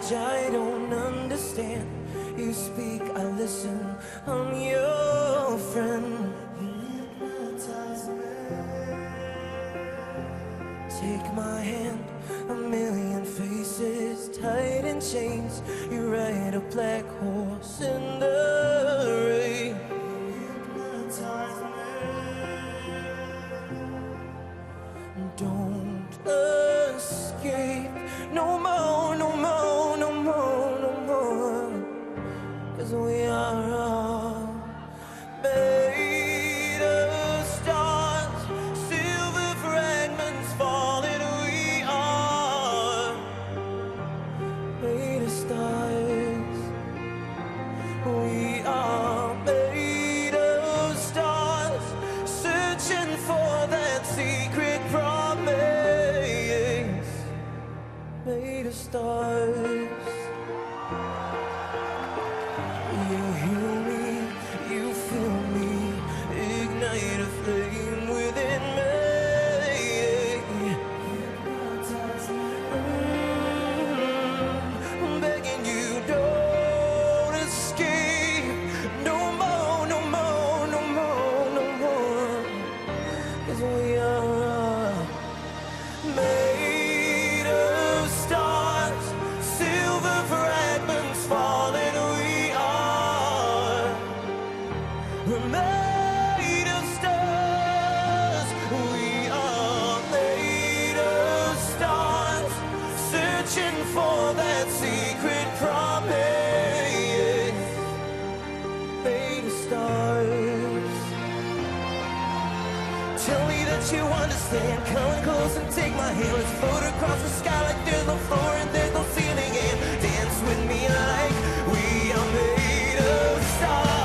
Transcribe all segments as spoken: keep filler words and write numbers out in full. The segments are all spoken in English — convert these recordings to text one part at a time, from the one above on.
language I don't understand. You speak, I listen, I'm your friend. Hypnotize me. Take my hand, a million faces tied in chains. You ride a black horse in the rain. Hypnotize me. Don't escape no more, no more, no more, no more. 'Cause we are all made of stars, silver fragments falling. We are made of stars. We are made of stars, searching for that secret promise. Made of stars. You heal me, you feel me, ignite a flame within me. Mm, I'm begging you, don't escape. No more, no more, no more, no more. 'Cause we are made of stars, silver fragments falling. We're made of stars. We are made of stars, searching for that secret promise. Made of stars. Tell me that you understand. Come close and take my hand. Let's float across the sky like there's no floor and there's no ceiling. And dance with me like we are made of stars.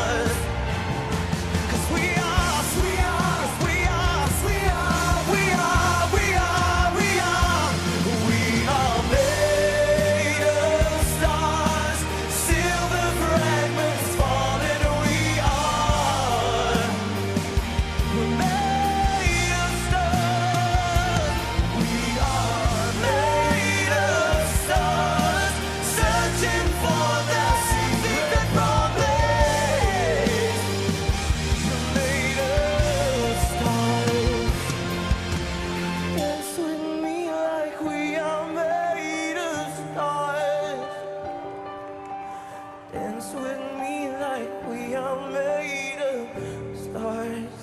Dance with me like we are made of stars.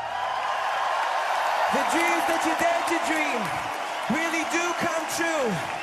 The dreams that you dare to dream really do come true.